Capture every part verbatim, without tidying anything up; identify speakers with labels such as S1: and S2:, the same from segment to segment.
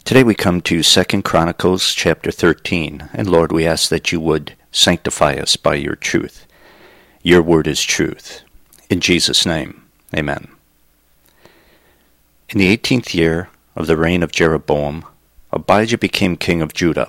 S1: Today we come to Second Chronicles chapter thirteen, and Lord, we ask that you would sanctify us by your truth. Your word is truth. In Jesus' name, amen. In the eighteenth year of the reign of Jeroboam, Abijah became king of Judah.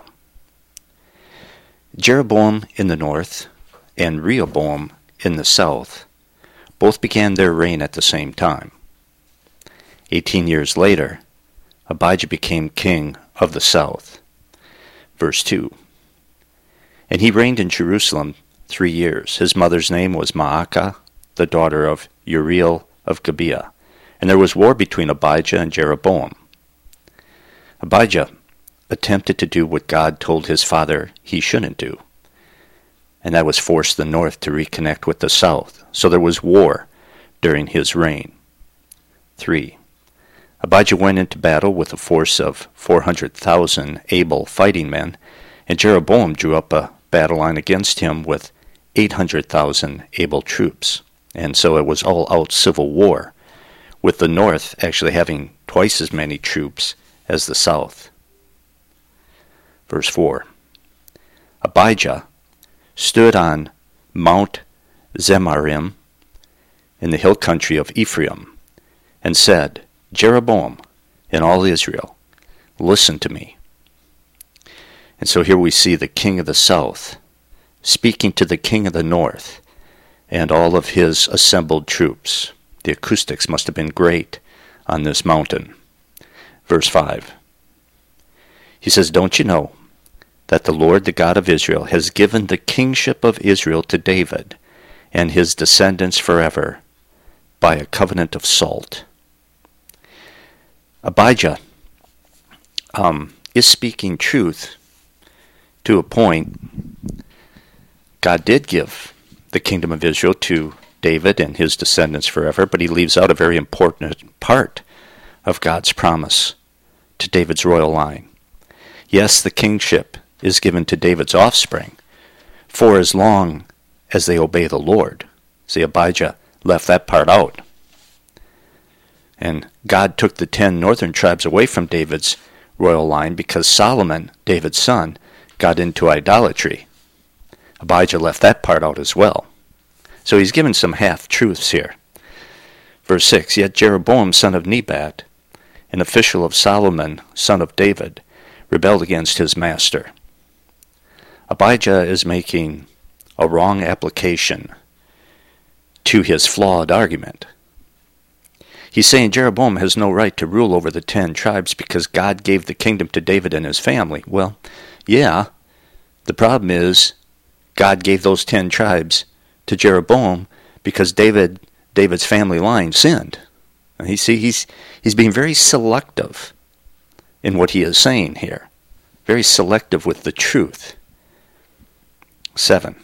S1: Jeroboam in the north and Rehoboam in the south both began their reign at the same time. Eighteen years later, Abijah became king of the south. Verse two. And he reigned in Jerusalem three years. His mother's name was Maacah, the daughter of Uriel of Gibeah. And there was war between Abijah and Jeroboam. Abijah attempted to do what God told his father he shouldn't do, and that was force the north to reconnect with the south. So there was war during his reign. Three. Abijah went into battle with a force of four hundred thousand able fighting men, and Jeroboam drew up a battle line against him with eight hundred thousand able troops. And so it was all-out civil war, with the north actually having twice as many troops as the south. Verse four. Abijah stood on Mount Zemarim in the hill country of Ephraim, and said, Jeroboam and all Israel, listen to me. And so here we see the king of the south speaking to the king of the north and all of his assembled troops. The acoustics must have been great on this mountain. Verse five. He says, don't you know that the Lord, the God of Israel, has given the kingship of Israel to David and his descendants forever by a covenant of salt? Abijah um, is speaking truth to a point. God did give the kingdom of Israel to David and his descendants forever, but he leaves out a very important part of God's promise to David's royal line. Yes, the kingship is given to David's offspring for as long as they obey the Lord. See, Abijah left that part out. And God took the ten northern tribes away from David's royal line because Solomon, David's son, got into idolatry. Abijah left that part out as well. So he's given some half-truths here. Verse six, Yet Jeroboam, son of Nebat, an official of Solomon, son of David, rebelled against his master. Abijah is making a wrong application to his flawed argument. He's saying Jeroboam has no right to rule over the ten tribes because God gave the kingdom to David and his family. Well, yeah, the problem is God gave those ten tribes to Jeroboam because David, David's family line sinned. And you see, he's, he's being very selective in what he is saying here. Very selective with the truth. Seven.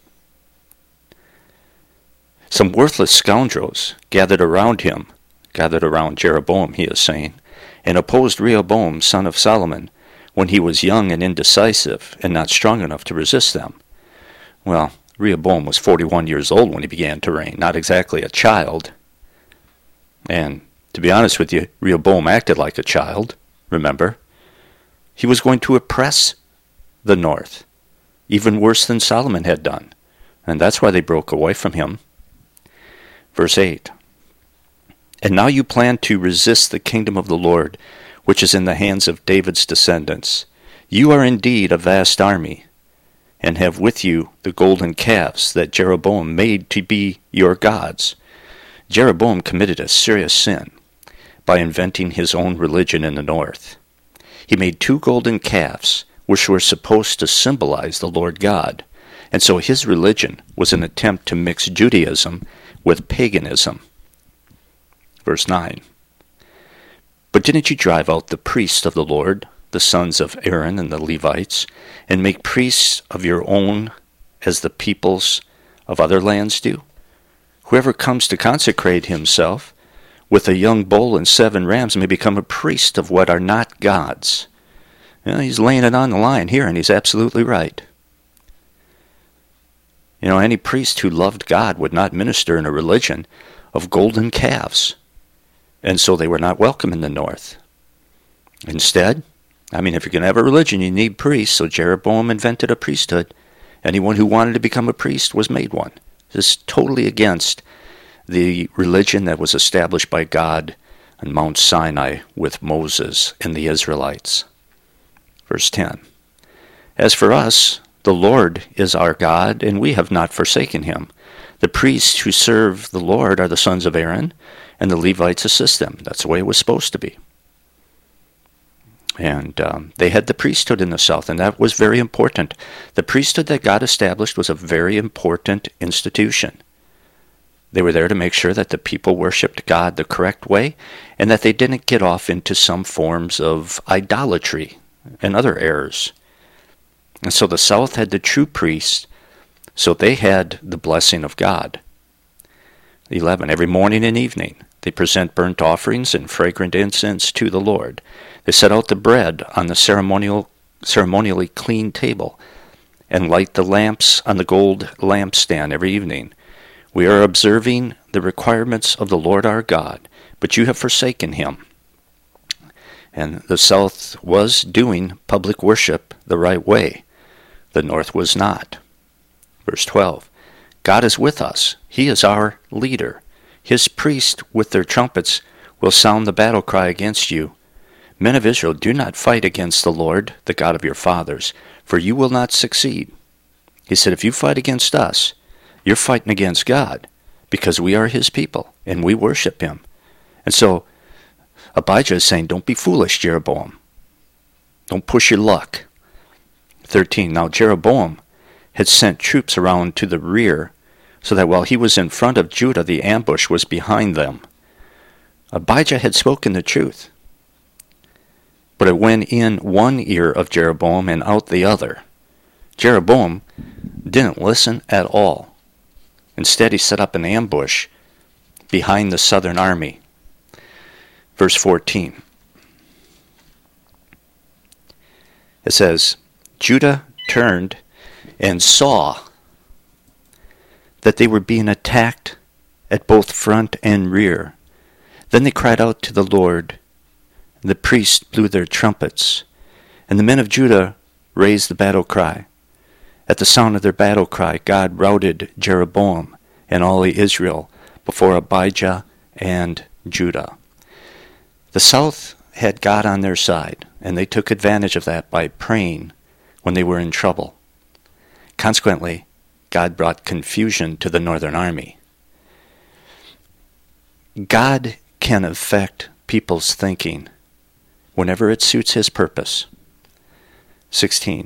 S1: Some worthless scoundrels gathered around him, gathered around Jeroboam, he is saying, and opposed Rehoboam, son of Solomon, when he was young and indecisive and not strong enough to resist them. Well, Rehoboam was forty-one years old when he began to reign, not exactly a child. And to be honest with you, Rehoboam acted like a child, remember? He was going to oppress the north, even worse than Solomon had done. And that's why they broke away from him. Verse eight. And now you plan to resist the kingdom of the Lord, which is in the hands of David's descendants. You are indeed a vast army, and have with you the golden calves that Jeroboam made to be your gods. Jeroboam committed a serious sin by inventing his own religion in the north. He made two golden calves, which were supposed to symbolize the Lord God, and so his religion was an attempt to mix Judaism with paganism. Verse nine. But didn't you drive out the priests of the Lord, the sons of Aaron and the Levites, and make priests of your own as the peoples of other lands do? Whoever comes to consecrate himself with a young bull and seven rams may become a priest of what are not gods. You know, he's laying it on the line here, and he's absolutely right. You know, any priest who loved God would not minister in a religion of golden calves, and so they were not welcome in the north. Instead, I mean, if you're going to have a religion, you need priests, so Jeroboam invented a priesthood. Anyone who wanted to become a priest was made one. This is totally against the religion that was established by God on Mount Sinai with Moses and the Israelites. Verse ten. As for us, the Lord is our God, and we have not forsaken him. The priests who serve the Lord are the sons of Aaron, and the Levites assist them. That's the way it was supposed to be. And um, they had the priesthood in the south, and that was very important. The priesthood that God established was a very important institution. They were there to make sure that the people worshipped God the correct way, and that they didn't get off into some forms of idolatry and other errors. And so the south had the true priests, so they had the blessing of God. eleven. Every morning and evening they present burnt offerings and fragrant incense to the Lord. They set out the bread on the ceremonial, ceremonially clean table and light the lamps on the gold lampstand every evening. We are observing the requirements of the Lord our God, but you have forsaken him. And the south was doing public worship the right way. The north was not. Verse twelve. God is with us. He is our leader. His priests with their trumpets will sound the battle cry against you. Men of Israel, do not fight against the Lord, the God of your fathers, for you will not succeed. He said, if you fight against us, you're fighting against God, because we are his people, and we worship him. And so Abijah is saying, don't be foolish, Jeroboam. Don't push your luck. thirteen. Now Jeroboam had sent troops around to the rear, so that while he was in front of Judah, the ambush was behind them. Abijah had spoken the truth, but it went in one ear of Jeroboam and out the other. Jeroboam didn't listen at all. Instead, he set up an ambush behind the southern army. Verse fourteen. It says, Judah turned and saw that they were being attacked at both front and rear. Then they cried out to the Lord. The priests blew their trumpets, and the men of Judah raised the battle cry. At the sound of their battle cry, God routed Jeroboam and all Israel before Abijah and Judah. The south had God on their side, and they took advantage of that by praying when they were in trouble. Consequently, God brought confusion to the northern army. God can affect people's thinking whenever it suits his purpose. sixteen.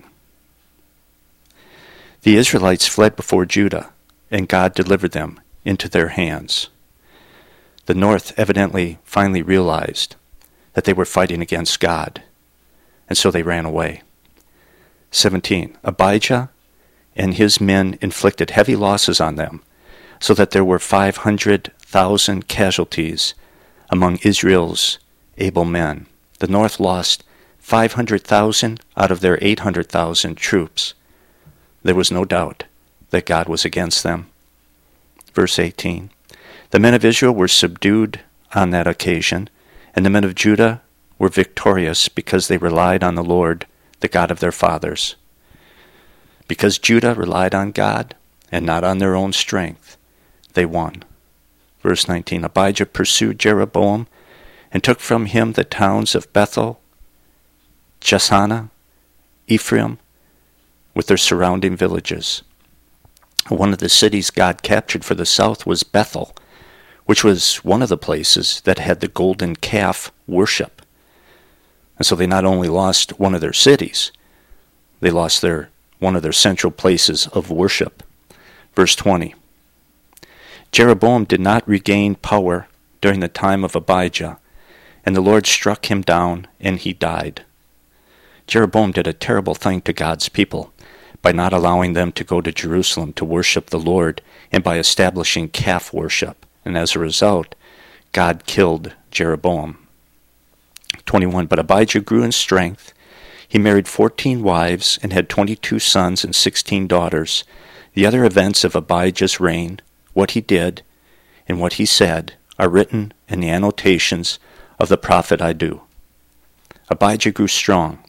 S1: The Israelites fled before Judah, and God delivered them into their hands. The north evidently finally realized that they were fighting against God, and so they ran away. seventeen. Abijah and his men inflicted heavy losses on them, so that there were five hundred thousand casualties among Israel's able men. The north lost five hundred thousand out of their eight hundred thousand troops. There was no doubt that God was against them. Verse eighteen. The men of Israel were subdued on that occasion, and the men of Judah were victorious because they relied on the Lord, the God of their fathers. Because Judah relied on God and not on their own strength, they won. Verse nineteen. Abijah pursued Jeroboam and took from him the towns of Bethel, Jeshanah, Ephraim, with their surrounding villages. One of the cities God captured for the south was Bethel, which was one of the places that had the golden calf worship. And so they not only lost one of their cities, they lost their one of their central places of worship. Verse twenty. Jeroboam did not regain power during the time of Abijah, and the Lord struck him down, and he died. Jeroboam did a terrible thing to God's people by not allowing them to go to Jerusalem to worship the Lord, and by establishing calf worship. And as a result, God killed Jeroboam. twenty-one. But Abijah grew in strength. He married fourteen wives and had twenty-two sons and sixteen daughters. The other events of Abijah's reign, what he did, and what he said, are written in the annotations of the prophet Iddo. Abijah grew strong,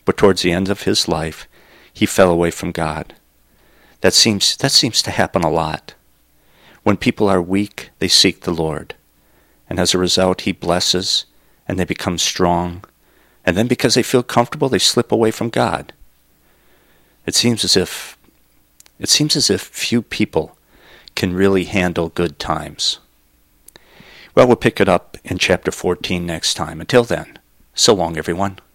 S1: but towards the end of his life, he fell away from God. That seems, that seems to happen a lot. When people are weak, they seek the Lord. And as a result, he blesses, and they become strong. And then because they feel comfortable, they slip away from God. It seems as if, it seems as if few people can really handle good times. Well, we'll pick it up in chapter fourteen next time. Until then, so long, everyone.